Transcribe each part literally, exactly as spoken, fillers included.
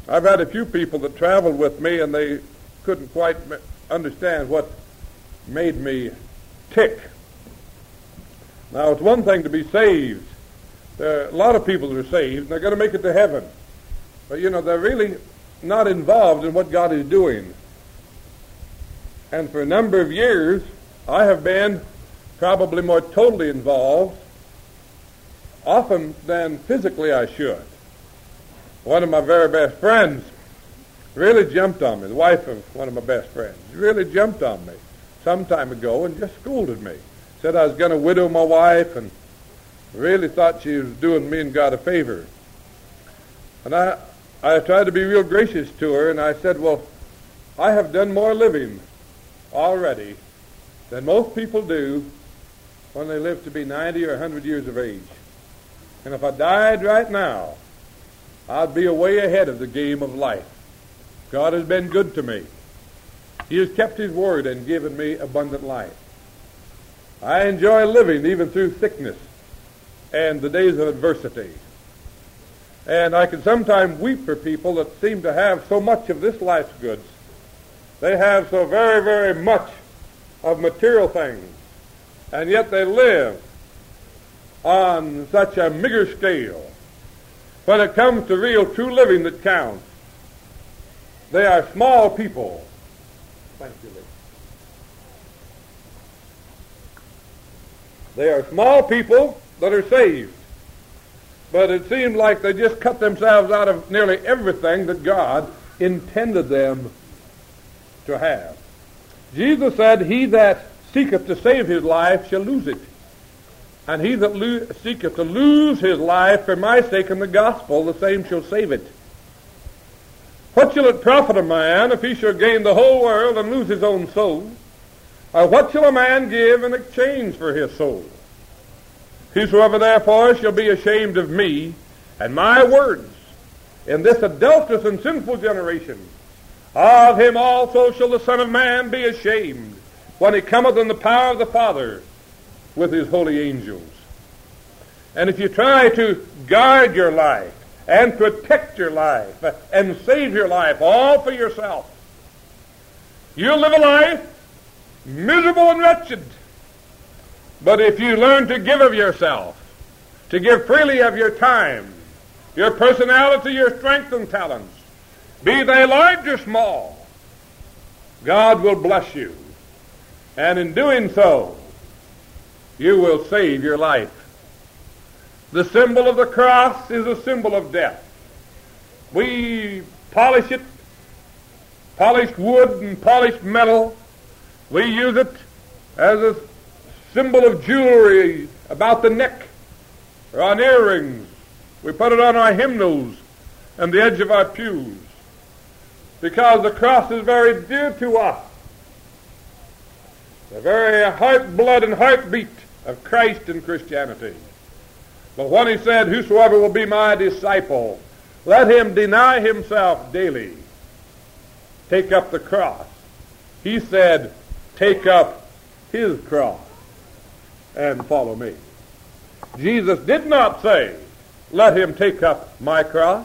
I've had a few people that traveled with me, and they couldn't quite understand what made me tick. Now, it's one thing to be saved. There are a lot of people that are saved, and they're going to make it to heaven. But, you know, they're really not involved in what God is doing. And for a number of years, I have been probably more totally involved, often than physically I should. One of my very best friends really jumped on me, the wife of one of my best friends, really jumped on me some time ago and just scolded me. Said I was going to widow my wife and really thought she was doing me and God a favor. And I, I tried to be real gracious to her, and I said, well, I have done more living already than most people do when they live to be ninety or one hundred years of age. And if I died right now, I'd be way ahead of the game of life. God has been good to me. He has kept his word and given me abundant life. I enjoy living even through sickness and the days of adversity. And I can sometimes weep for people that seem to have so much of this life's goods. They have so very, very much of material things, and yet they live on such a meager scale. When it comes to real, true living that counts, they are small people. Thank you, Lee. They are small people that are saved. But it seems like they just cut themselves out of nearly everything that God intended them to have. Jesus said, he that seeketh to save his life shall lose it. And he that lo- seeketh to lose his life for my sake and the gospel, the same shall save it. What shall it profit a man if he shall gain the whole world and lose his own soul? Or what shall a man give in exchange for his soul? Whosoever therefore shall be ashamed of me and my words in this adulterous and sinful generation, of him also shall the Son of Man be ashamed when he cometh in the power of the Father with his holy angels. And if you try to guard your life and protect your life and save your life all for yourself, you'll live a life miserable and wretched. But if you learn to give of yourself, to give freely of your time, your personality, your strength and talents, be they large or small, God will bless you. And in doing so, you will save your life. The symbol of the cross is a symbol of death. We polish it, polished wood and polished metal. We use it as a symbol of jewelry about the neck or on earrings. We put it on our hymnals and the edge of our pews because the cross is very dear to us. The very heart, blood, and heartbeat of Christ and Christianity. But when he said, whosoever will be my disciple, let him deny himself daily, take up the cross. He said, take up his cross and follow me. Jesus did not say, let him take up my cross.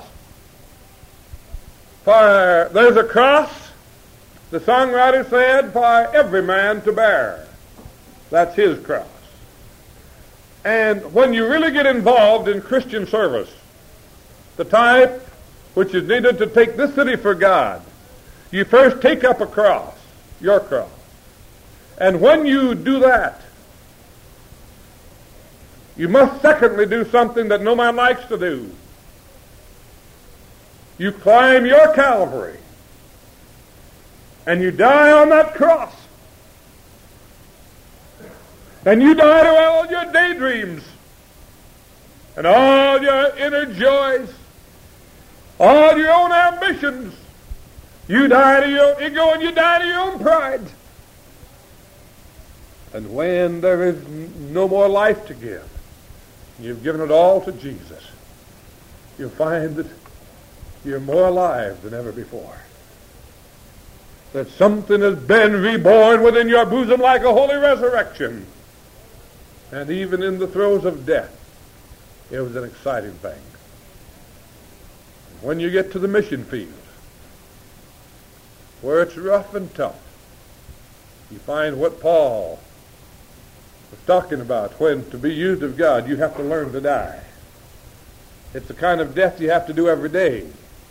For there's a cross, the songwriter said, for every man to bear. That's his cross. And when you really get involved in Christian service, the type which is needed to take this city for God, you first take up a cross, your cross. And when you do that, you must secondly do something that no man likes to do. You climb your Calvary, and you die on that cross. And you die to all your daydreams and all your inner joys, all your own ambitions. You die to your ego and you die to your own pride. And when there is no more life to give, you've given it all to Jesus, you'll find that you're more alive than ever before. That something has been reborn within your bosom like a holy resurrection. And even in the throes of death, it was an exciting thing. when you get to the mission field, where it's rough and tough, you find what Paul was talking about, when to be used of God, you have to learn to die. It's the kind of death you have to do every day.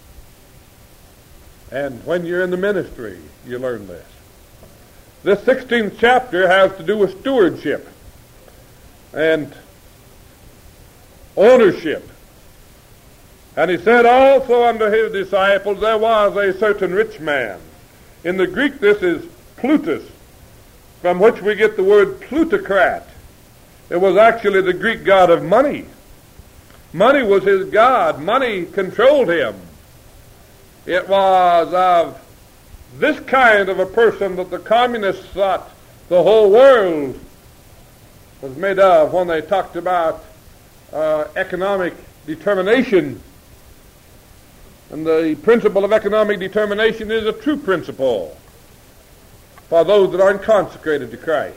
And when you're in the ministry, you learn this. This sixteenth chapter has to do with stewardship and ownership. And he said also unto his disciples, there was a certain rich man. In the Greek, this is Plutus, from which we get the word plutocrat. It was actually the Greek god of money. Money was his god. Money controlled him. It was of this kind of a person that the communists thought the whole world was made of when they talked about uh, economic determination. And the principle of economic determination is a true principle for those that aren't consecrated to Christ.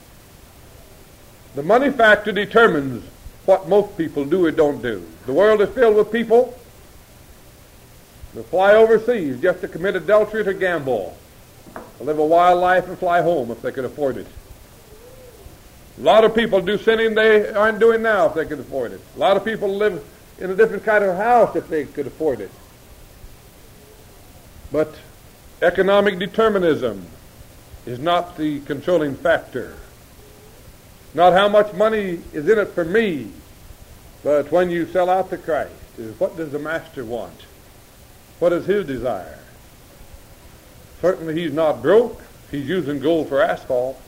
The money factor determines what most people do or don't do. The world is filled with people that fly overseas just to commit adultery, to gamble, to live a wild life and fly home if they could afford it. A lot of people do sinning they aren't doing now if they could afford it. A lot of people live in a different kind of house if they could afford it. But economic determinism is not the controlling factor. Not how much money is in it for me, but when you sell out to Christ, is what does the master want? What is his desire? Certainly he's not broke. He's using gold for asphalt.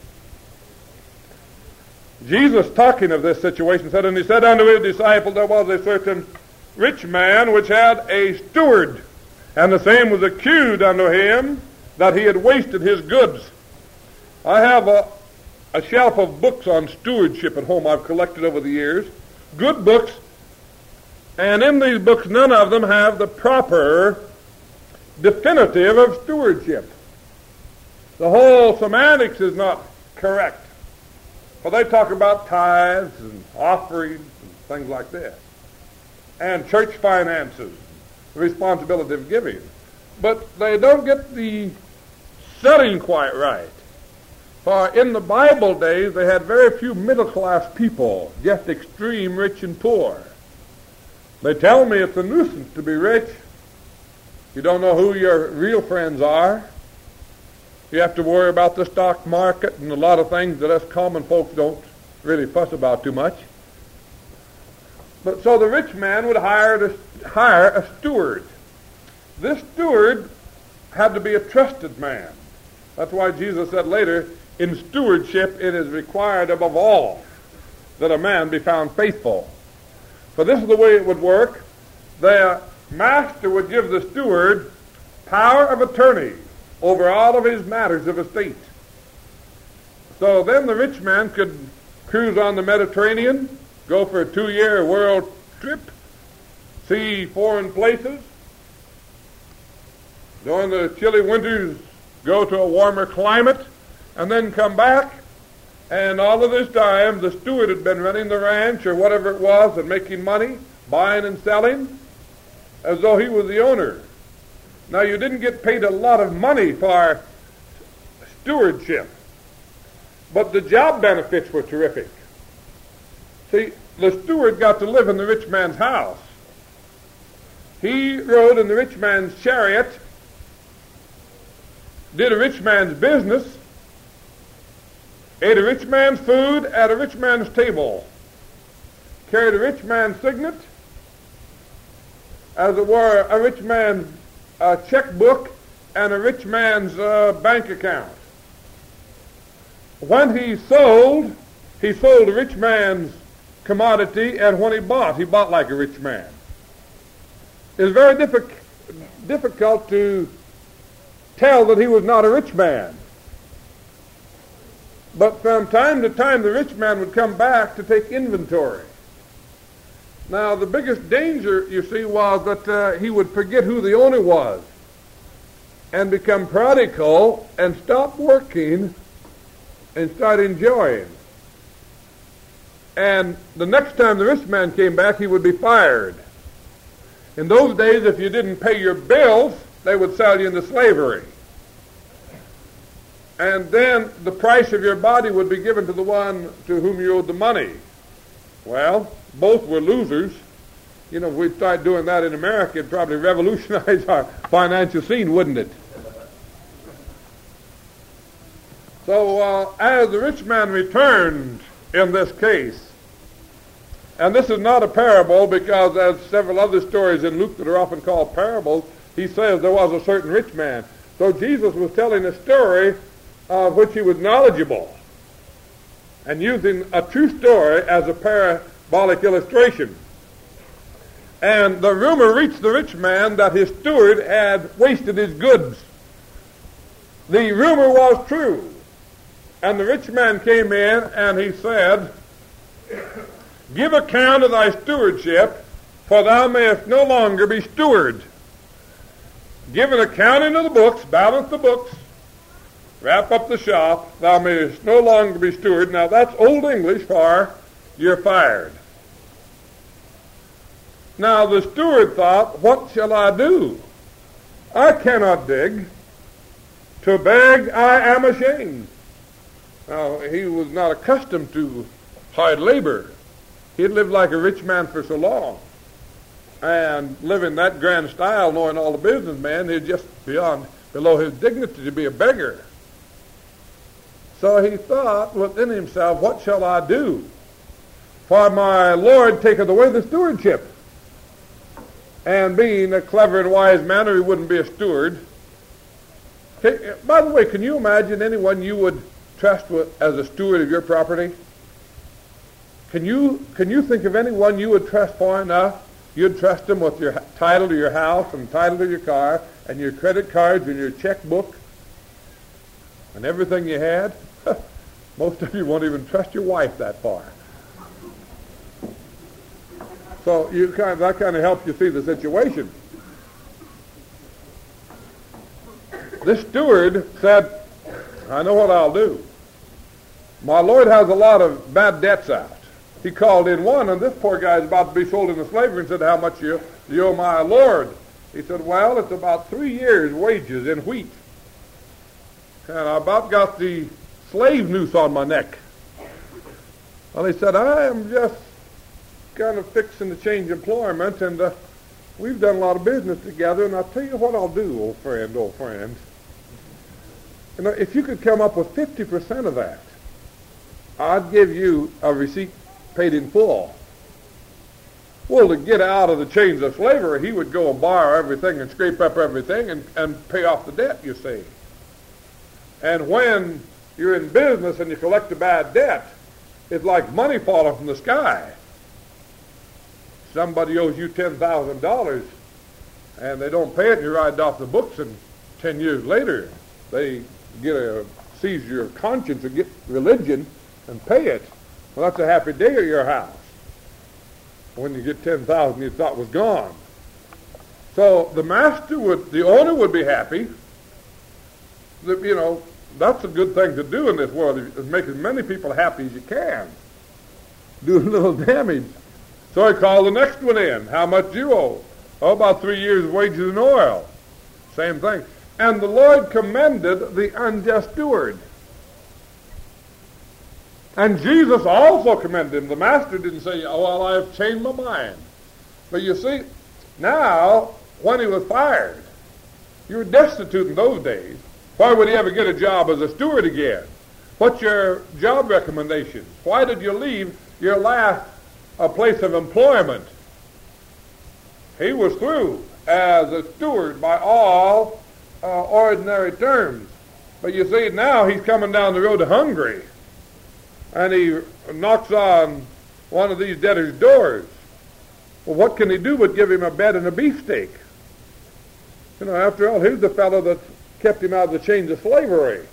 Jesus, talking of this situation, said, and he said unto his disciples, there was a certain rich man which had a steward, and the same was accused unto him that he had wasted his goods. I have a, a shelf of books on stewardship at home I've collected over the years. Good books. And in these books, none of them have the proper definitive of stewardship. The whole semantics is not correct. Well, they talk about tithes and offerings and things like this, and church finances, the responsibility of giving. But they don't get the setting quite right. For in the Bible days, they had very few middle-class people, just extreme rich and poor. They tell me it's a nuisance to be rich. You don't know who your real friends are. You have to worry about the stock market and a lot of things that us common folks don't really fuss about too much. But so the rich man would hire a, hire a steward. This steward had to be a trusted man. That's why Jesus said later, in stewardship it is required above all that a man be found faithful. For this is the way it would work. The master would give the steward power of attorney over all of his matters of estate. So then the rich man could cruise on the Mediterranean, go for a two-year world trip, see foreign places. During the chilly winters, go to a warmer climate, and then come back. And all of this time, the steward had been running the ranch or whatever it was and making money, buying and selling, as though he was the owner. Now, you didn't get paid a lot of money for stewardship, but the job benefits were terrific. See, the steward got to live in the rich man's house. He rode in the rich man's chariot, did a rich man's business, ate a rich man's food at a rich man's table, carried a rich man's signet, as it were, a rich man's uh, checkbook and a rich man's uh, bank account. When he sold, he sold a rich man's commodity, and when he bought, he bought like a rich man. It's very diffi- difficult to tell that he was not a rich man. But from time to time, the rich man would come back to take inventory. Now, the biggest danger, you see, was that uh, he would forget who the owner was and become prodigal and stop working and start enjoying. And the next time the rich man came back, he would be fired. In those days, if you didn't pay your bills, they would sell you into slavery. And then the price of your body would be given to the one to whom you owed the money. Well, both were losers. You know, if we start doing that in America, it'd probably revolutionize our financial scene, wouldn't it? So uh, as the rich man returned in this case, and this is not a parable because as several other stories in Luke that are often called parables, he says there was a certain rich man. So Jesus was telling a story of which he was knowledgeable and using a true story as a parabolic illustration. And the rumor reached the rich man that his steward had wasted his goods. The rumor was true. And the rich man came in and he said, "Give account of thy stewardship, for thou mayest no longer be steward. Give an accounting of the books, balance the books, wrap up the shop, thou mayest no longer be steward." Now that's Old English for you're fired. Now the steward thought, what shall I do? I cannot dig. To beg I am ashamed. Now he was not accustomed to hard labor. He had lived like a rich man for so long. And living that grand style, knowing all the businessmen, he's just beyond, below his dignity to be a beggar. So he thought within himself, what shall I do? For my Lord taketh away the stewardship. And being a clever and wise man, or he wouldn't be a steward. Okay, by the way, can you imagine anyone you would trust with, as a steward of your property? Can you can you think of anyone you would trust far enough? You'd trust them with your title to your house and title to your car and your credit cards and your checkbook and everything you had? Most of you won't even trust your wife that far. So you kind of, that kind of helps you see the situation. This steward said, I know what I'll do. My Lord has a lot of bad debts out. He called in one, and this poor guy is about to be sold into slavery, and said, how much you, you owe my Lord? He said, well, it's about three years' wages in wheat. And I about got the slave noose on my neck. Well, he said, I am just kind of fixing to change employment, and uh, we've done a lot of business together, and I'll tell you what I'll do, old friend, old friend. You know, if you could come up with fifty percent of that, I'd give you a receipt paid in full. Well, to get out of the chains of slavery, he would go and borrow everything and scrape up everything and, and pay off the debt, you see. And when you're in business and you collect a bad debt, it's like money falling from the sky. Somebody owes you ten thousand dollars, and they don't pay it, and you write it off the books, and ten years later, they get a seize your conscience and get religion and pay it. Well, that's a happy day at your house. When you get ten thousand you thought was gone. So the master would, the owner would be happy. The, you know, that's a good thing to do in this world, is make as many people happy as you can. Do a little damage. So he called the next one in. How much you owe? Oh, about three years' wages in oil. Same thing. And the Lord commended the unjust steward. And Jesus also commended him. The master didn't say, oh, well, I've changed my mind. But you see, now, when he was fired, you were destitute in those days. Why would he ever get a job as a steward again? What's your job recommendation? Why did you leave your last a place of employment? He was through as a steward by all uh, ordinary terms. But you see, now he's coming down the road to Hungary, and he knocks on one of these debtors' doors. Well, what can he do but give him a bed and a beefsteak? You know, after all, here's the fellow that kept him out of the chains of slavery.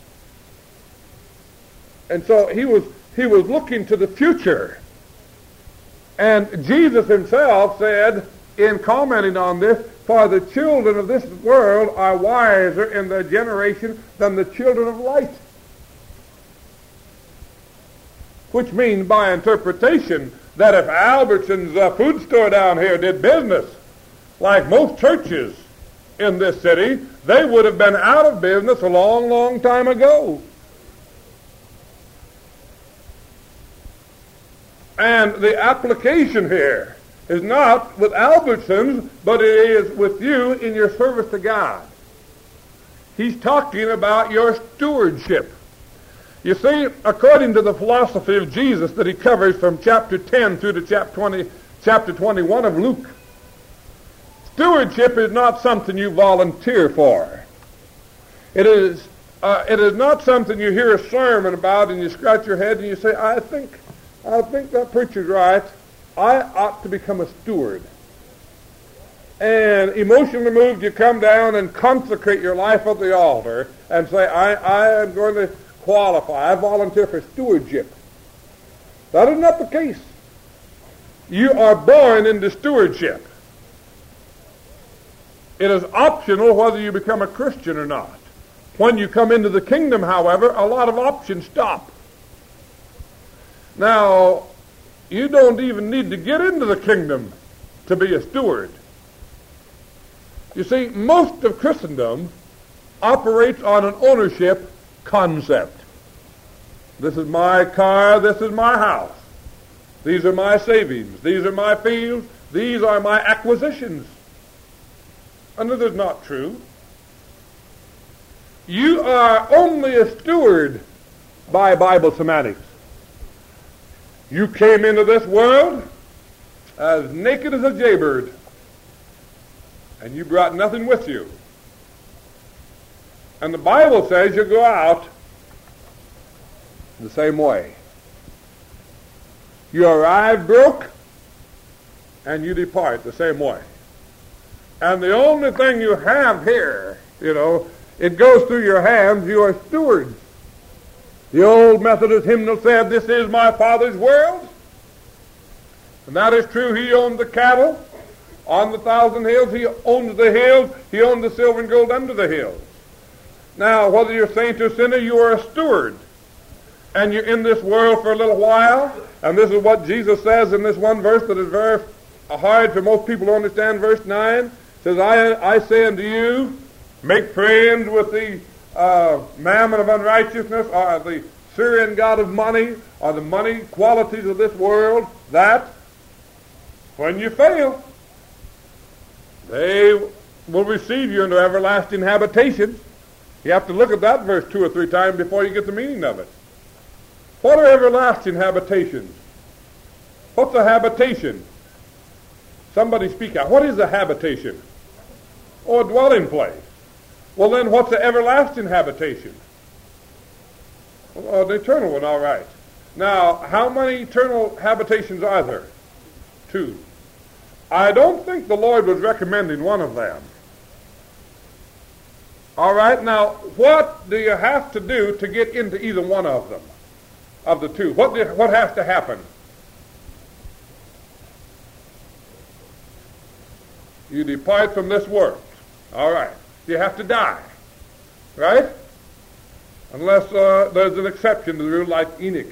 And so he was he was looking to the future. And Jesus himself said, in commenting on this, for the children of this world are wiser in their generation than the children of light. Which means, by interpretation, that if Albertson's uh, food store down here did business, like most churches in this city, they would have been out of business a long, long time ago. And the application here is not with Albertsons, but it is with you in your service to God. He's talking about your stewardship. You see, according to the philosophy of Jesus that he covers from chapter ten through to chapter twenty, chapter twenty-one of Luke, stewardship is not something you volunteer for. It is, uh, it is not something you hear a sermon about and you scratch your head and you say, I think, I think that preacher's right. I ought to become a steward. And emotionally moved, you come down and consecrate your life at the altar and say, I, I am going to qualify. I volunteer for stewardship. That is not the case. You are born into stewardship. It is optional whether you become a Christian or not. When you come into the kingdom, however, a lot of options stop. Now, you don't even need to get into the kingdom to be a steward. You see, most of Christendom operates on an ownership concept. This is my car, this is my house. These are my savings, these are my fields, these are my acquisitions. And this is not true. You are only a steward by Bible semantics. You came into this world as naked as a jaybird, and you brought nothing with you. And the Bible says you go out the same way. You arrive broke, and you depart the same way. And the only thing you have here, you know, it goes through your hands, you are stewards. The old Methodist hymnal said, this is my Father's world. And that is true. He owned the cattle on the thousand hills. He owns the hills. He owns the silver and gold under the hills. Now, whether you're saint or sinner, you are a steward. And you're in this world for a little while. And this is what Jesus says in this one verse that is very hard for most people to understand. Verse nine says, I, I say unto you, make friends with the uh, mammon of unrighteousness, or the Syrian god of money, or the money qualities of this world, that when you fail, they will receive you into everlasting habitation. You have to look at that verse two or three times before you get the meaning of it. What are everlasting habitations? What's a habitation? Somebody speak out. What is a habitation? Oh, a dwelling place. Well, then what's the everlasting habitation? Well, an eternal one, all right. Now, how many eternal habitations are there? Two. I don't think the Lord was recommending one of them. All right, now, what do you have to do to get into either one of them, of the two? What, do, what has to happen? You depart from this world. All right. You have to die, right? Unless uh, there's an exception to the rule like Enoch.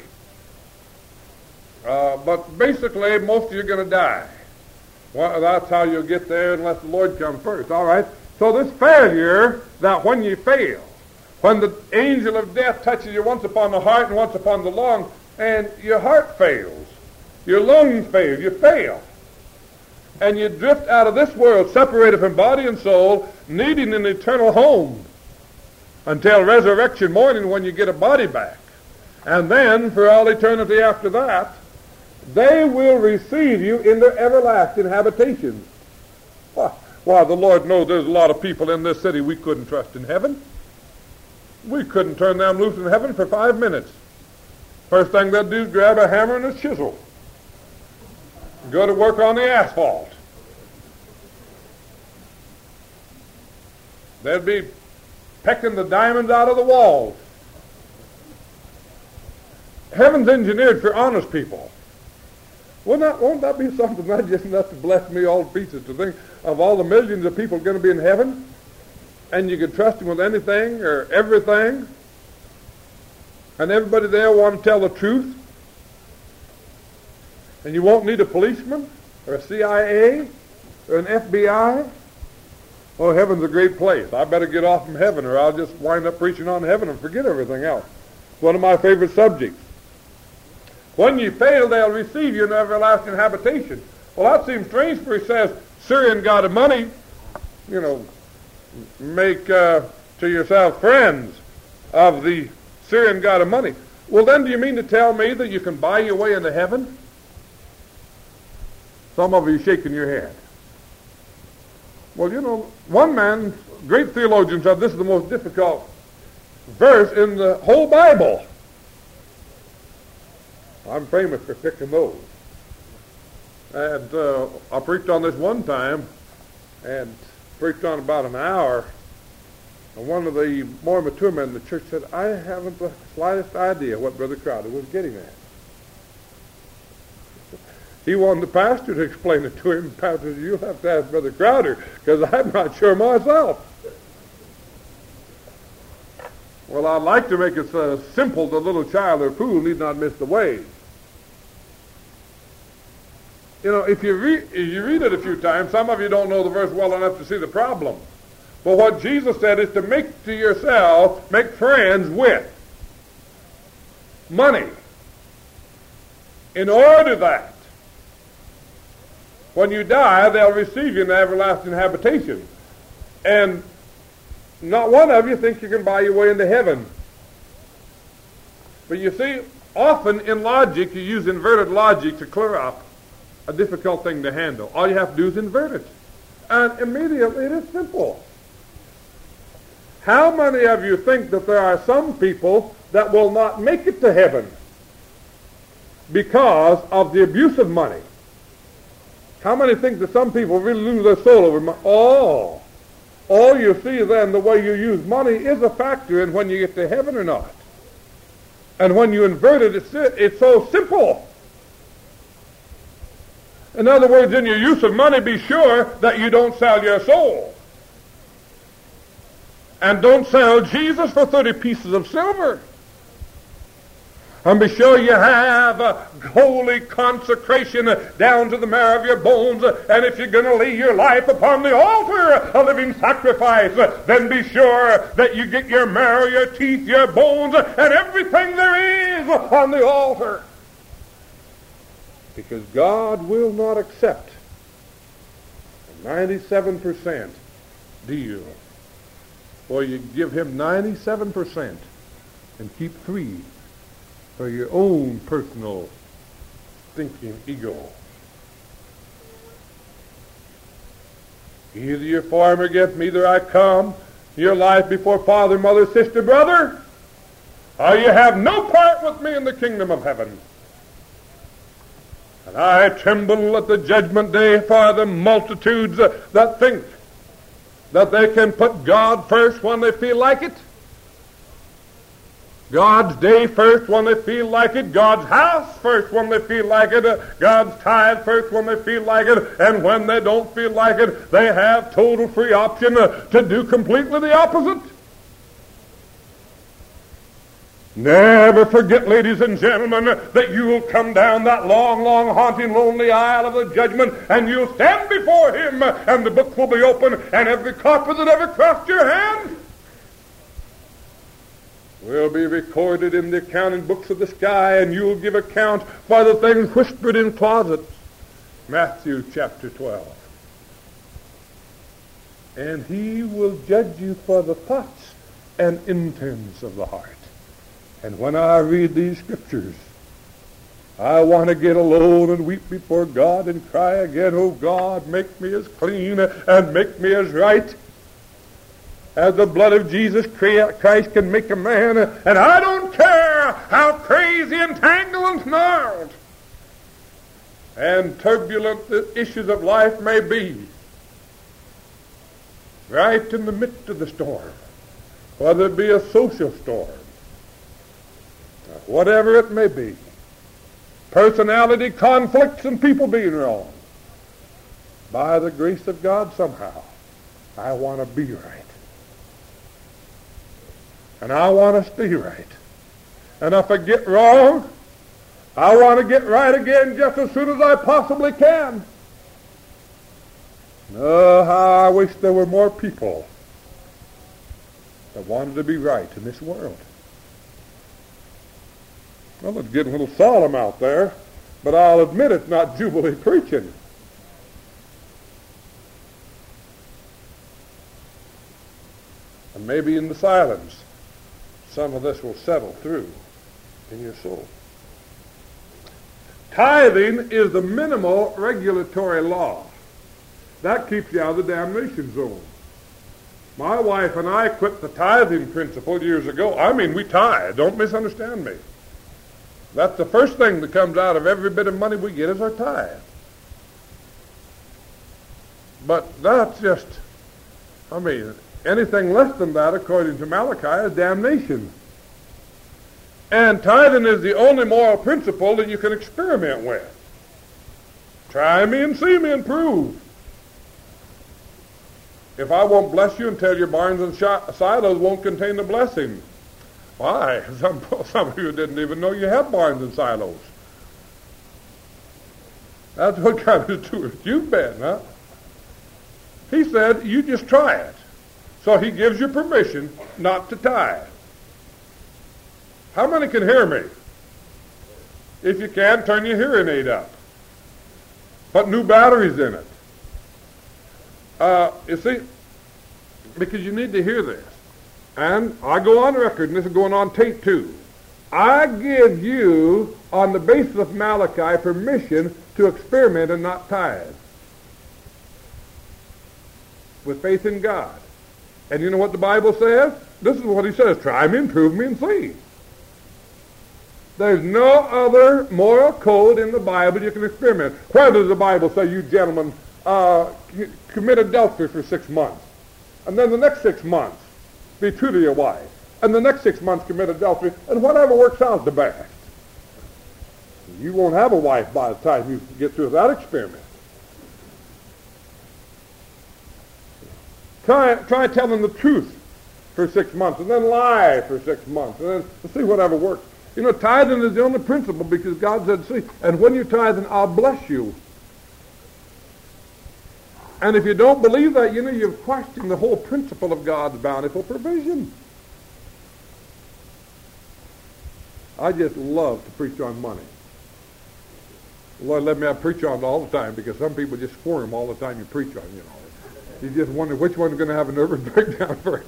Uh, but basically, most of you are going to die. Well, that's how you'll get there unless the Lord comes first. All right? So this failure, that when you fail, when the angel of death touches you once upon the heart and once upon the lung, and your heart fails, your lungs fail, you fail. And you drift out of this world, separated from body and soul, needing an eternal home until resurrection morning when you get a body back. And then, for all eternity after that, they will receive you in their everlasting habitations. Why, why, the Lord knows there's a lot of people in this city we couldn't trust in heaven. We couldn't turn them loose in heaven for five minutes. First thing they'd do is grab a hammer and a chisel. Go to work on the asphalt. They'd be pecking the diamonds out of the walls. Heaven's engineered for honest people. Won't that, won't that be something that just enough to bless me all to pieces to think of all the millions of people going to be in heaven, and you can trust them with anything or everything, and everybody there want to tell the truth? And you won't need a policeman or a C I A an F B I? Oh, heaven's a great place. I better get off from heaven or I'll just wind up preaching on heaven and forget everything else. It's one of my favorite subjects. When you fail, they'll receive you in everlasting habitation. Well, that seems strange, for he says, Syrian god of money, you know, make uh, to yourself friends of the Syrian god of money. Well, then do you mean to tell me that you can buy your way into heaven? Some of you shaking your head. Well, you know, one man, great theologian, said this is the most difficult verse in the whole Bible. I'm famous for picking those. And uh, I preached on this one time, and preached on about an hour. And one of the more mature men in the church said, I haven't the slightest idea what Brother Crowder was getting at. He wanted the pastor to explain it to him. The pastor said, you'll have to ask Brother Crowder, because I'm not sure myself. Well, I'd like to make it so simple the little child or fool need not miss the way. You know, if you, read, if you read it a few times, some of you don't know the verse well enough to see the problem. But what Jesus said is to make to yourself, make friends with money. In order that when you die, they'll receive you in everlasting habitation. And not one of you thinks you can buy your way into heaven. But you see, often in logic, you use inverted logic to clear up a difficult thing to handle. All you have to do is invert it. And immediately it is simple. How many of you think that there are some people that will not make it to heaven because of the abuse of money? How many think that some people really lose their soul over money? Oh, all you see then, the way you use money is a factor in when you get to heaven or not. And when you invert it, it's, it's so simple. In other words, in your use of money, be sure that you don't sell your soul. And don't sell Jesus for thirty pieces of silver. And be sure you have a holy consecration down to the marrow of your bones. And if you're going to lay your life upon the altar, a living sacrifice, then be sure that you get your marrow, your teeth, your bones, and everything there is on the altar. Because God will not accept a ninety-seven percent deal. Or you give him ninety-seven percent and keep three for your own personal thinking ego. Either you're for him or against me, either I come your life before father, mother, sister, brother, or you have no part with me in the kingdom of heaven. And I tremble at the judgment day for the multitudes that think that they can put God first when they feel like it, God's day first when they feel like it, God's house first when they feel like it, God's tithe first when they feel like it, and when they don't feel like it, they have total free option to do completely the opposite. Never forget, ladies and gentlemen, that you will come down that long, long, haunting, lonely aisle of the judgment, and you'll stand before him, and the book will be open, and every copper that ever crossed your hand will be recorded in the accounting books of the sky, and you'll give account for the things whispered in closets. Matthew chapter twelve. And he will judge you for the thoughts and intents of the heart. And when I read these scriptures, I want to get alone and weep before God and cry again, oh God, make me as clean and make me as right as the blood of Jesus Christ can make a man. And I don't care how crazy and tangled and snarled and turbulent the issues of life may be. Right in the midst of the storm, whether it be a social storm, whatever it may be, personality conflicts and people being wrong, by the grace of God somehow, I want to be right. And I want to stay right. And if I get wrong, I want to get right again just as soon as I possibly can. Oh, how I wish there were more people that wanted to be right in this world. Well, it's getting a little solemn out there, but I'll admit it's not Jubilee preaching. And maybe in the silence, some of this will settle through in your soul. Tithing is the minimal regulatory law. That keeps you out of the damnation zone. My wife and I quit the tithing principle years ago. I mean, we tithe. Don't misunderstand me. That's the first thing that comes out of every bit of money we get is our tithe. But that's just, I mean, anything less than that, according to Malachi, is damnation. And tithing is the only moral principle that you can experiment with. Try me and see me and prove. If I won't bless you until your barns and silos won't contain the blessing. Why? Some, some of you didn't even know you had barns and silos. That's what kind of steward you've been, huh? He said, you just try it. So he gives you permission not to tithe. How many can hear me? If you can, turn your hearing aid up. Put new batteries in it. Uh, you see, because you need to hear this. And I go on record, and this is going on tape too. I give you, on the basis of Malachi, permission to experiment and not tithe. With faith in God. And you know what the Bible says? This is what he says, try me and prove me and see. There's no other moral code in the Bible you can experiment. Where does the Bible say, you gentlemen, uh, commit adultery for six months? And then the next six months, be true to your wife. And the next six months, commit adultery, and whatever works out the best. You won't have a wife by the time you get through that experiment. Try, try telling the truth for six months, and then lie for six months, and then see whatever works. You know, tithing is the only principle because God said, see, and when you're tithing, I'll bless you. And if you don't believe that, you know, you've questioned the whole principle of God's bountiful provision. I just love to preach on money. Lord, let me have preach on it all the time because some people just squirm all the time you preach on, you know. You just wonder which one's going to have a nervous breakdown first.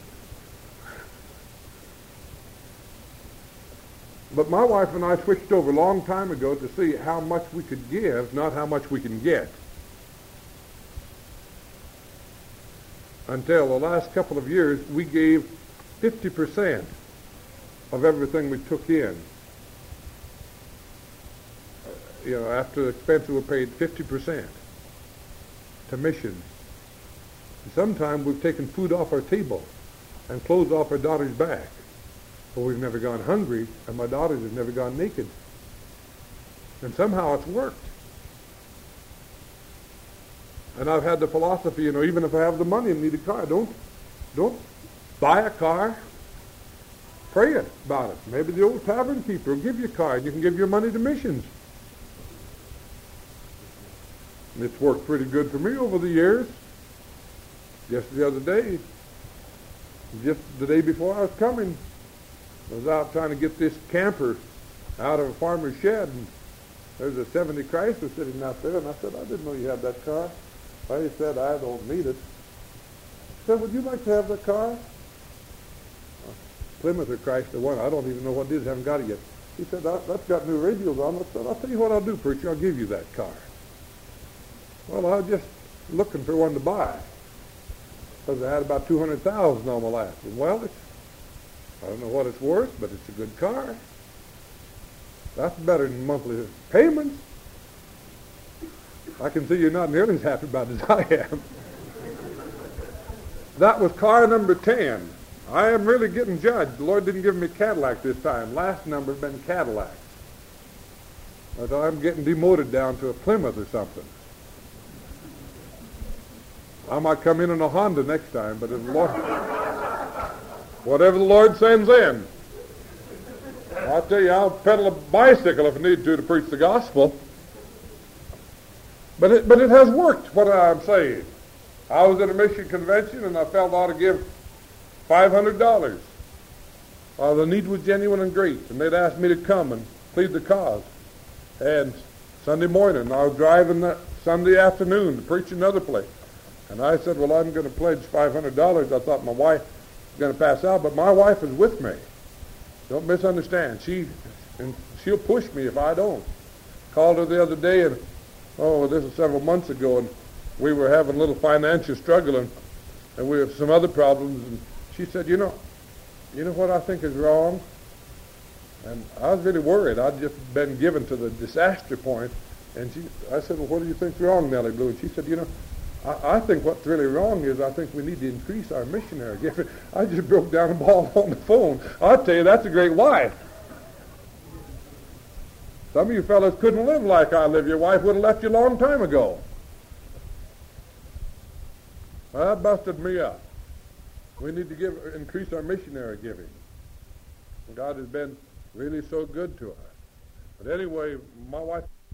But my wife and I switched over a long time ago to see how much we could give, not how much we can get. Until the last couple of years, we gave fifty percent of everything we took in. You know, after the expenses were paid, fifty percent to missions. Sometimes we've taken food off our table and clothes off our daughter's back. But we've never gone hungry, and my daughters have never gone naked. And somehow it's worked. And I've had the philosophy, you know, even if I have the money and need a car, don't, don't buy a car. Pray about it. Maybe the old tavern keeper will give you a car, and you can give your money to missions. And it's worked pretty good for me over the years. Just the other day, just the day before I was coming, I was out trying to get this camper out of a farmer's shed, and there's a seventy Chrysler sitting out there, and I said, I didn't know you had that car. Well, he said, I don't need it. I said, would you like to have that car? Uh, Plymouth or Chrysler one, I don't even know what it is, I haven't got it yet. He said, that, that's got new radios on it. I said, I'll tell you what I'll do, preacher, I'll give you that car. Well, I was just looking for one to buy, because I had about two hundred thousand on my last one. Well, it's, I don't know what it's worth, but it's a good car. That's better than monthly payments. I can see you're not nearly as happy about it as I am. That was car number ten. I am really getting judged. The Lord didn't give me Cadillac this time. Last number has been Cadillac. But I'm getting demoted down to a Plymouth or something. I might come in on a Honda next time, but if the Lord, whatever the Lord sends in. I'll tell you, I'll pedal a bicycle if I need to to preach the gospel. But it, but it has worked, what I'm saying. I was at a mission convention, and I felt I ought to give five hundred dollars. Uh, the need was genuine and great, and they'd asked me to come and plead the cause. And Sunday morning, I was driving that Sunday afternoon to preach another place. And I said, well, I'm going to pledge five hundred dollars. I thought my wife was going to pass out, but my wife is with me. Don't misunderstand. She, and she'll push me if I don't. Called her the other day, and, oh, this is several months ago, and we were having a little financial struggle, and, and we have some other problems. And she said, you know, you know what I think is wrong? And I was really worried. I'd just been given to the disaster point. And she, I said, well, what do you think's wrong, Nellie Blue? And she said, you know, I, I think what's really wrong is I think we need to increase our missionary gift. I just broke down and bawled on the phone. I'll tell you, that's a great wife. Some of you fellas couldn't live like I live. Your wife would have left you a long time ago. Well, that busted me up. We need to give, increase our missionary giving. God has been really so good to us. But anyway, my wife...